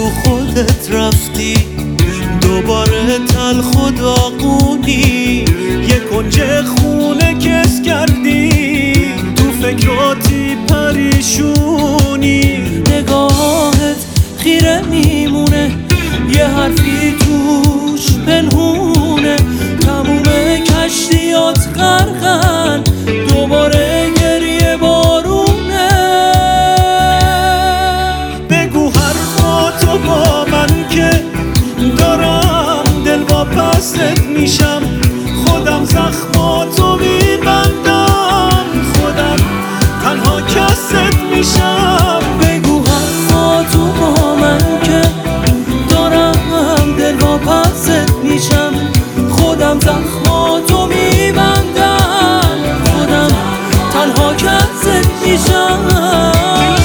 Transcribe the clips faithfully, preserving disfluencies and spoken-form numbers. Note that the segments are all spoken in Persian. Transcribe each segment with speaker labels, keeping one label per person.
Speaker 1: تو خودت رفتی دوباره تلخ و داغونی، یه کنج خونه کس کردی تو فکراتی پریشونی. نگاهت خیره میمونه یه حرفی توش پنهونه، تموم کشتیات غرقن دوباره گریه بارونه. بگو حرفاتو با من که دارم دل واپست میشم، خودم زخماتو میبندم، خودم تنها کست میشم. بگو حرفاتو با من که دارم دل واپست میشم، خودم زخماتو میبندم، خودم تنها کست میشم.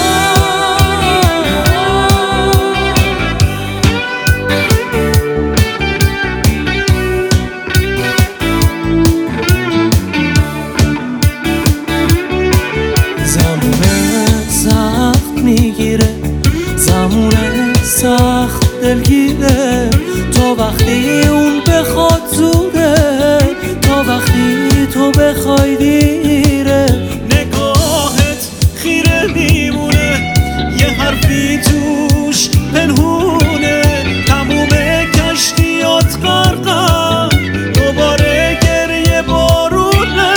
Speaker 1: میگیره زمونه سخت دلگیره، تا وقتی اون بخواد زوده، تا وقتی تو بخوای دیره. نگاهت خیره میمونه یه حرفی توش پنهونه، تموم کشتیات غرقن دوباره گریه بارونه.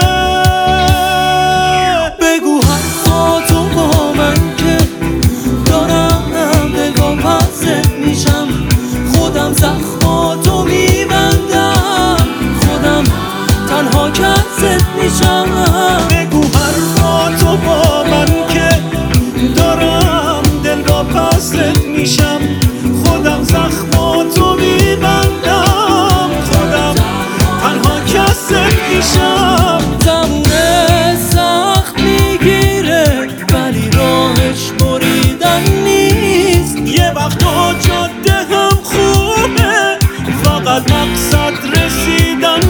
Speaker 1: بگو حرفاتو با من که دارم دل واپست میشم، خودم زخماتو میبندم، خودم تنها کست میشم. بگو حرفاتو با من که دارم دل واپست میشم، خودم زخماتو میبندم، خودم تنها کست میشم. زمونه سخت میگیره ولی راهش بریدن نیست، یه وقتا جاده هم خوبه فقط مقصد رسیدن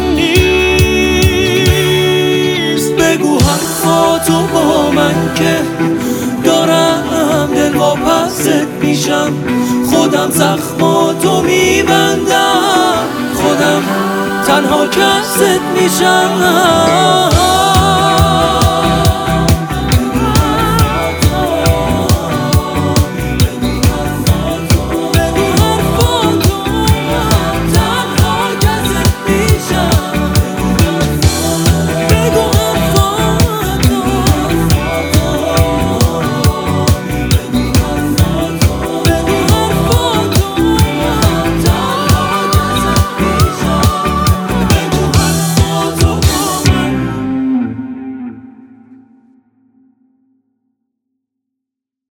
Speaker 1: نیست. بگو حرفاتو با من که دارم دل واپست میشم، خودم زخماتو میبندم، خودم تنها کست میشم.